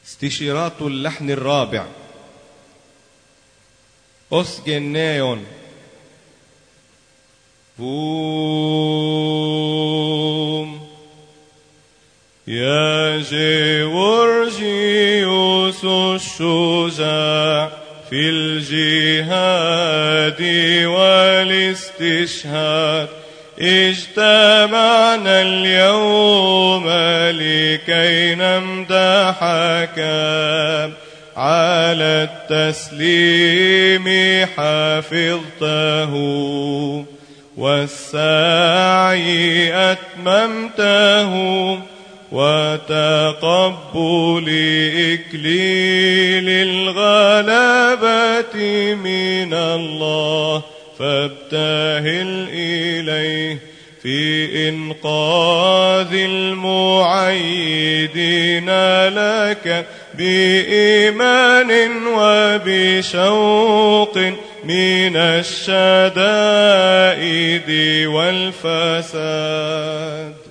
استشارات اللحن الرابع. أسجنايون بوم يا جورجيوس الشجاع في الجهاد والاستشهاد، اجتمعنا اليوم لكي نمدحك على التسليم حفظته والسعي أتممته وتقبل إكليل الغلبة من الله، فابتهل إليه في إنقاذ المعيدين لك بإيمان وبشوق من الشدائد والفساد.